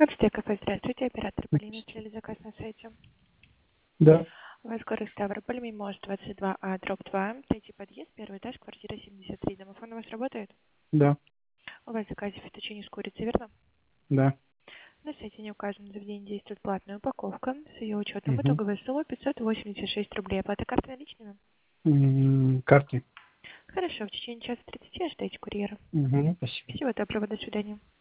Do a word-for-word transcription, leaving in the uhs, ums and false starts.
Австрия кафе, здравствуйте, оператор Полина, сделали заказ на сайте. Да, У вас город Ставрополь, Мимоз, двадцать два А, дробь два, третий подъезд, первый этаж, квартира семьдесят три. Домофон у вас работает? да, У вас в заказе фетучини с курицей, верно? да. На сайте не указано, заведение действует платная упаковка. С ее учетом Угу. итоговая сумма пятьсот восемьдесят шесть рублей. Оплата карты наличными? М, Карты. Хорошо, в течение часа тридцати ожидайте курьера. Угу, спасибо. Всего доброго, до свидания.